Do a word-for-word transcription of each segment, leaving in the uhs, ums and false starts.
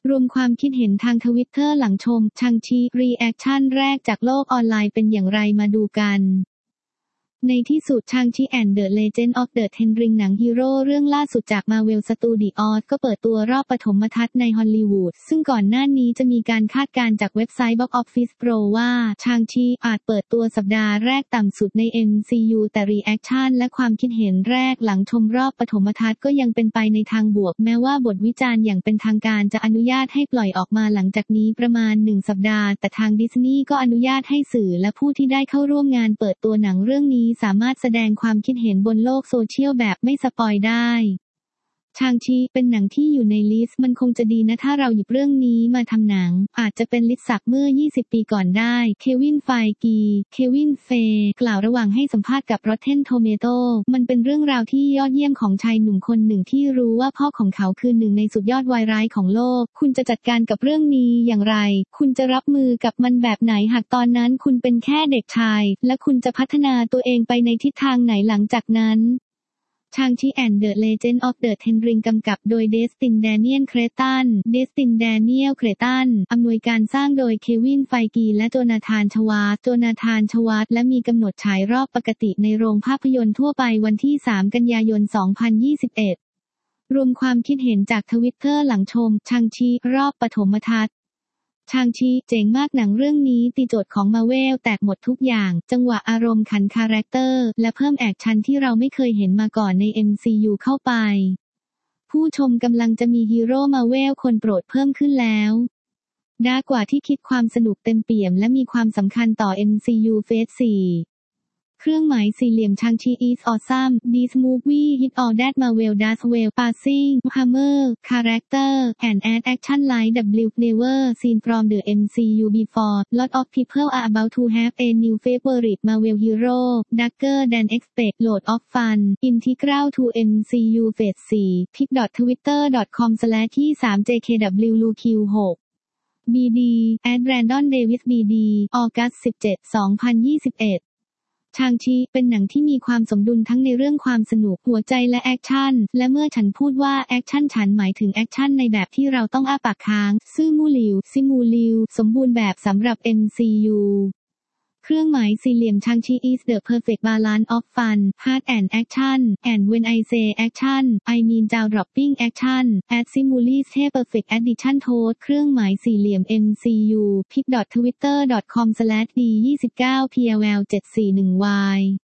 รวมความคิดเห็นทางทวิตเตอร์หลังชมชังชีรีแอคชั่นแรกจากโลกออนไลน์เป็นอย่างไรมาดูกันในที่สุดชางชีแอนด์เดอะเลเจนด์ออฟเดอะเทนริงหนังฮีโร่เรื่องล่าสุดจาก Marvel Studios ก็เปิดตัวรอบปฐมทัศน์ในฮอลลีวูดซึ่งก่อนหน้านี้จะมีการคาดการณ์จากเว็บไซต์ Box Office Pro ว่าชางชีอาจเปิดตัวสัปดาห์แรกต่ำสุดใน เอ็ม ซี ยู แต่รีแอคชั่นและความคิดเห็นแรกหลังชมรอบปฐมทัศน์ก็ยังเป็นไปในทางบวกแม้ว่าบทวิจารณ์อย่างเป็นทางการจะอนุญาตให้ปล่อยออกมาหลังจากนี้ประมาณหนึ่งสัปดาห์แต่ทางดิสนีย์ก็อนุญาตให้สื่อและผู้ที่ได้เข้าร่วมงานเปิดตัวหนังเรื่องนี้สามารถแสดงความคิดเห็นบนโลกโซเชียลแบบไม่สปอยได้ชางชีเป็นหนังที่อยู่ในลิสต์มันคงจะดีนะถ้าเราหยิบเรื่องนี้มาทำหนังอาจจะเป็นลิสต์สักเมื่อยี่สิบปีก่อนได้เควินไฟกีเควินเฟย์กล่าวระหว่างให้สัมภาษณ์กับ Rotten Tomatoes มันเป็นเรื่องราวที่ยอดเยี่ยมของชายหนุ่มคนหนึ่งที่รู้ว่าพ่อของเขาคือหนึ่งในสุดยอดวายร้ายของโลกคุณจะจัดการกับเรื่องนี้อย่างไรคุณจะรับมือกับมันแบบไหนหากตอนนั้นคุณเป็นแค่เด็กชายและคุณจะพัฒนาตัวเองไปในทิศทางไหนหลังจากนั้นชางชีแอนด์เดอะเลเจนด์ออฟเดอะเทนริงกำกับโดยเดสตินแดเนียลเครตันเดสตินแดเนียลเครตันอำนวยการสร้างโดยเควินไฟกีและโจนาธานชวาร์ตโจนาธานชวาร์ตและมีกำหนดฉายรอบปกติในโรงภาพยนตร์ทั่วไปวันที่สามกันยายนสองพันยี่สิบเอ็ดรวมความคิดเห็นจากทวิตเตอร์หลังชมชางชีรอบปฐมทัศน์ชางชีเจ๋งมากหนังเรื่องนี้ตีโจทย์ของมาเวลแตกหมดทุกอย่างจังหวะอารมณ์ขันคาแรคเตอร์และเพิ่มแอคชั่นที่เราไม่เคยเห็นมาก่อนใน เอ็ม ซี ยู เข้าไปผู้ชมกำลังจะมีฮีโร่มาเวลคนโปรดเพิ่มขึ้นแล้วดากว่าที่คิดความสนุกเต็มเปี่ยมและมีความสำคัญต่อ เอ็ม ซี ยู Phase สี่เครื่องหมายสี่เหลี่ยมชางชี is awesome this movie hit all that Marvel does well passing hammer character and add action like W never seen from the เอ็ม ซี ยู before lot of people are about to have a new favorite Marvel hero darker than expect load of fun integral to เอ็ม ซี ยู Phase สี่ พิก ดอท ทวิตเตอร์ ดอท คอม สแลช ยี่สิบสาม เจ เค ดับเบิลยู ลู คิว หก บี ดี at Brandon Davis บี ดี ออกัสสิบเจ็ด สองพันยี่สิบเอ็ดชางชีเป็นหนังที่มีความสมดุลทั้งในเรื่องความสนุกหัวใจและแอคชั่นและเมื่อฉันพูดว่าแอคชั่นฉันหมายถึงแอคชั่นในแบบที่เราต้องอ้าปากค้างซื่อมู่หลิวซิมูลิวสมบูรณ์แบบสำหรับ เอ็ม ซี ยู เครื่องหมายสี่เหลี่ยมชางชี is the perfect balance of fun heart and action and when I say action I mean jaw dropping action at simulis a perfect addition to เครื่องหมายสี่เหลี่ยม เอ็ม ซี ยู พิก ดอท ทวิตเตอร์ ดอท คอม สแลช ดี ยี่สิบเก้า พี แอล แอล เจ็ด สี่ หนึ่ง วาย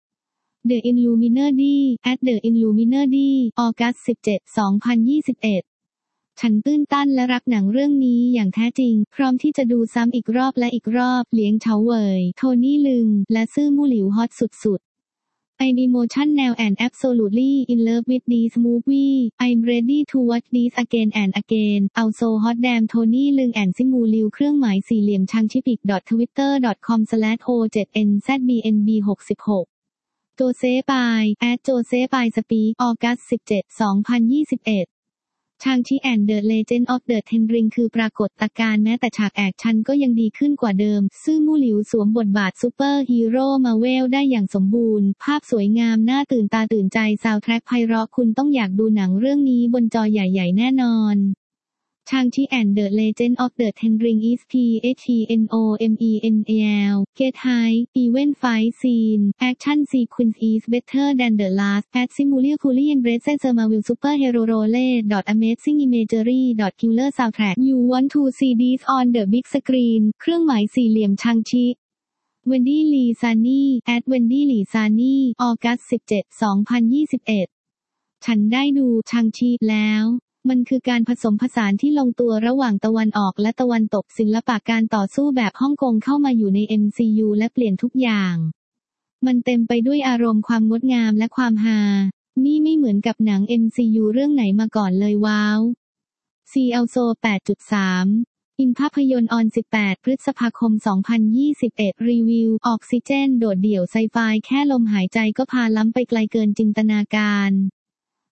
The Illuminati at The Illuminati ออกัสสิบเจ็ด สองพันยี่สิบเอ็ดฉันตื้นตันและรักหนังเรื่องนี้อย่างแท้จริงพร้อมที่จะดูซ้ำอีกรอบและอีกรอบเลี้ยงเฉาเหวยโทนี่ลึงและซื่อมู่หลิวฮอตสุดๆ I'm emotional and absolutely in love with this movie I'm ready to watch this again and again also hot damn โทนี่ลึง and ซิมูลิวเครื่องหมายสี่เหลี่ยมชางชิพิก ดอท ทวิตเตอร์ ดอท คอม สแลช โอ เจ็ด เอ็น แซด บี เอ็น บี หกสิบหกโจเซปายแอดโจเซปายสปีกออกัสสิบเจ็ด สองพันยี่สิบเอ็ดชางชีแอนด์เดอะเลเจนด์ออฟเดอะเทนริงคือปรากฏการณ์แม้แต่ฉากแอคชั่นก็ยังดีขึ้นกว่าเดิมซื่อมู่หลิวสวมบทบาทซูเปอร์ฮีโร่มาเวลได้อย่างสมบูรณ์ภาพสวยงามน่าตื่นตาตื่นใจซาวด์แทร็กไพเราะคุณต้องอยากดูหนังเรื่องนี้บนจอใหญ่ๆแน่นอนชางชีแอนด์เดอะเลเจนด์ออฟเดอะเทนริง is p h e n o m e n a l get high event fight scene action sequence is better than the last at simulator fully embraces Marvel superhero role dot amazing imagery dot killer soundtrack you want to see this on the big screen เครื่องหมายสี่เหลี่ยมชางชีเวนดี้ลีซานี่ at เวนดี้ลีซานี่ออกัสสิบเจ็ด สองพันยี่สิบเอ็ดฉันได้ดูชางชีแล้วมันคือการผสมผสานที่ลงตัวระหว่างตะวันออกและตะวันตกศิลปะการต่อสู้แบบฮ่องกงเข้ามาอยู่ใน เอ็ม ซี ยู และเปลี่ยนทุกอย่างมันเต็มไปด้วยอารมณ์ความงดงามและความฮานี่ไม่เหมือนกับหนัง เอ็ม ซี ยู เรื่องไหนมาก่อนเลยว้าว ซี แอล โซ แปดจุดสาม อินภาพยนตร์ออนสิบแปดพฤษภาคมสองพันยี่สิบเอ็ดรีวิวออกซิเจนโดดเดี่ยวไซไฟแค่ลมหายใจก็พาล้ำไปไกลเกินจินตนาการ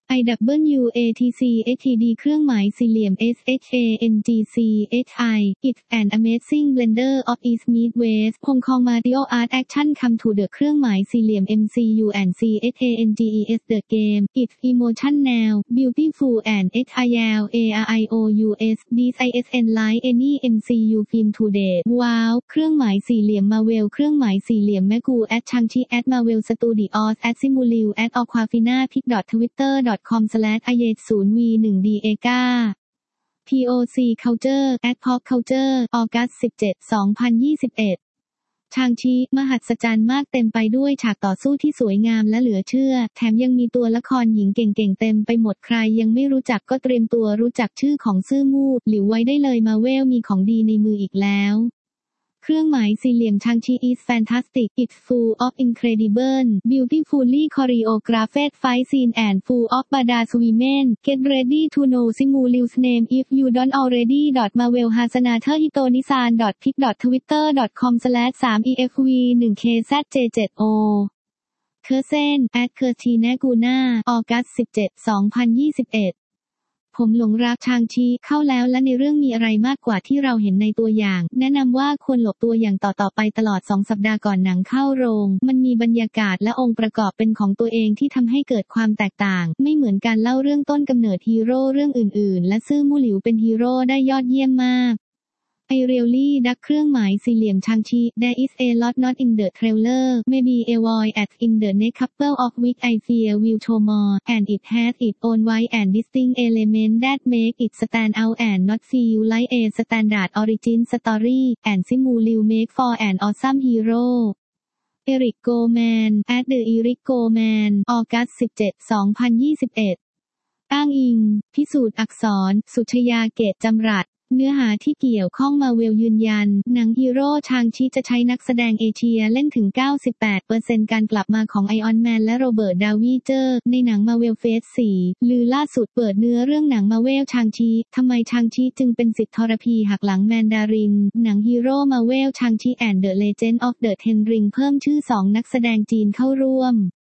ไอ ดับเบิลยู เอ ที ซี เอช ที ดี เครื่องหมายสี่เหลี่ยม เอส เอช เอ เอ็น จี ซี เอช ไอ It's an amazing blender of East meets West พงคองมาริโออาร์ตแอคชั่นคัมทูเดอะเครื่องหมายสี่เหลี่ยม เอ็ม ซี ยู and ซี เอช เอ เอ็น จี อี เอส The Game It's emotion now beautiful and เอช ไอ แอล เอ อาร์ ไอ โอ ยู เอส This ไอ เอส เอ็น like any เอ็ม ซี ยู film today ว้าวเครื่องหมายสี่เหลี่ยมมาเวลเครื่องหมายสี่เหลี่ยมแมกูแอดชังชีแอดมาเวลสตูดิโอสแอดซิมูลิวแอดอควาฟิน่าพิกดอททวิตเตอร์ดอทคอมสแลชไอเอศูนย์ วี หนึ่ง ดี เอ กา พี โอ ซี Culture at Pop Culture ออกัส สิบเจ็ด สองพันยี่สิบเอ็ด ชางชีมหัศจรรย์มากเต็มไปด้วยฉากต่อสู้ที่สวยงามและเหลือเชื่อแถมยังมีตัวละครหญิงเก่งๆเต็มไปหมดใครยังไม่รู้จักก็เตรียมตัวรู้จักชื่อของซื่อมู่หลิวไว้ได้เลยมาเวลมีของดีในมืออีกแล้วเครื่องหมายสี่เหลี่ยมชางชี is fantastic it's full of incredible beautifully choreographed fight scene and full of badass women get ready to know Simuliu's name if you don't already marvel hasanater hitonisan pic twitter dot com slash สาม อี เอฟ วี หนึ่ง เค แซด เจ เจ็ด โอ เคอร์เซน แอด เคอร์ทีแนกูน่า ออกัส สิบเจ็ด สองพันยี่สิบเอ็ดผมหลงรักชางชีเข้าแล้วและในเรื่องมีอะไรมากกว่าที่เราเห็นในตัวอย่างแนะนำว่าควรหลบตัวอย่างต่อๆไปตลอดสองสัปดาห์ก่อนหนังเข้าโรงมันมีบรรยากาศและองค์ประกอบเป็นของตัวเองที่ทำให้เกิดความแตกต่างไม่เหมือนการเล่าเรื่องต้นกำเนิดฮีโร่เรื่องอื่นๆและซื่อมู่หลิวเป็นฮีโร่ได้ยอดเยี่ยมมากI really ดักเครื่องหมายสี่เหลี่ยมชางชี There is a lot not in the trailer maybe a void at in the next couple of weeks I fear will show more and it has its own wide and distinct element that make it stand out and not feel like a standard origin story and Simuliu make for an awesome hero Eric Goldman at the Eric Goldman ออกัส สิบเจ็ด สองพันยี่สิบเอ็ดอ้างอิงพิสูจน์อักษรสุชยาเกตจำรัดเนื้อหาที่เกี่ยวข้องมาเวลยืนยันหนังฮีโร่ชางชีจะใช้นักแสดงเอเชียเล่นถึง เก้าสิบแปดเปอร์เซ็นต์ การกลับมาของไอออนแมนและโรเบิร์ตดาวีเจอร์ในหนังมาเวลเฟส สี่ลือล่าสุดเปิดเนื้อเรื่องหนังมาเวลชางชีทำไมชางชีจึงเป็นสิทธิ์ทรพีหักหลังแมนดารินหนังฮีโร่มาเวลชางชีแอนด์เดอะเลเจนด์ออฟเดอะเทนริงเพิ่มชื่อสองนักแสดงจีนเข้าร่วม